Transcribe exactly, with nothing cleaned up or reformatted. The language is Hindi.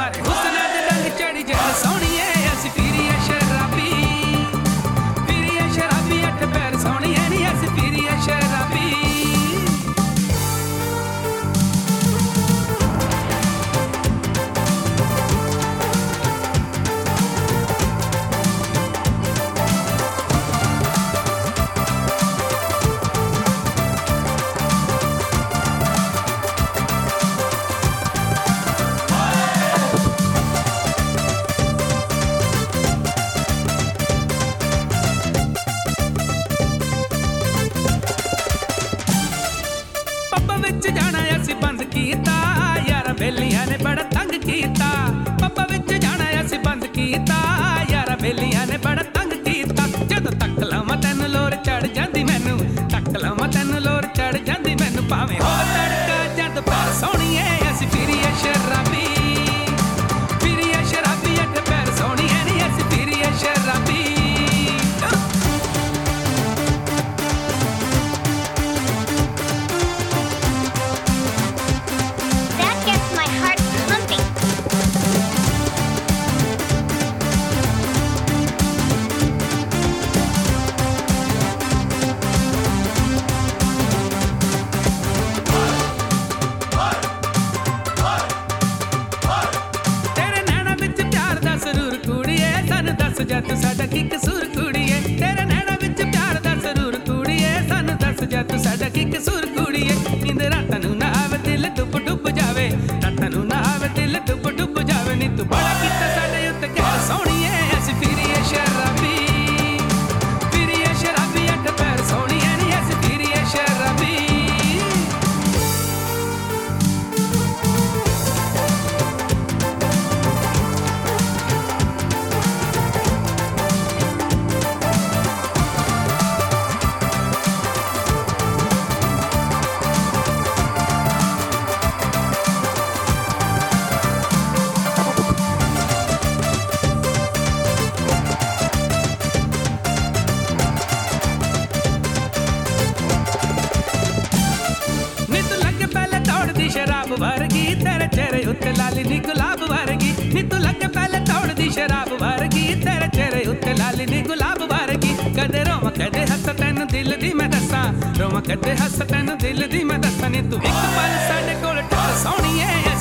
तुम्हारे हुस्न दे रंग चढ़ी जल सोहणीए असी पीरीए शराबी पीरीए शराबी अठ पैर सोहणीए नी असी पीरीए शराबी जाना असी बंद कीता यारा बेलियां ने बड़ा तंग कीता पप्पा विच जाना असी बंद कीता यारा बेलियां ने बड़ा तंग कीता जदों तक लावां तैनूं लोर चढ़ जांदी मैनूं तक लावां तैनूं लोर चढ़ जांदी मैनूं भावें हो तड़का जद पैर सोहणीए असी पीरीए शराबी पीरीए शराबी अठ पैर सोहणीए नी असी पीरीए शराबी जद साडा की कसूर कुड़िए तेरे नैना विच प्यार दा जरूर कुड़िए सानू दस जद साडा की कसूर कुड़िए नींद रातां नूं ना आवे दिल डुब डुब जावे रातां नूं ना आवे दिल डुब डुब जावे नी तू बड़ा कीता साडे उत्ते कहर सोहणीए असी पीरीए शराबी पीरीए शराबी अठ पैर सोहणीए नी असी पीरीए शराबी शराब वर्गी तेरे चेहरे उत्ते लाली नी गुलाब वर्गी नी तू लगे पहले तोड़ दी शराब वर्गी तेरे चेहरे उत्ते लाली नी गुलाब वर्गी कदे रोवा कदे हस तैनूं दिल दी मैं दस्सां रोवा कदे हस तैनूं दिल दी मैं दस्सां नी तू इक पल साडे कोल ठहर सोहणीए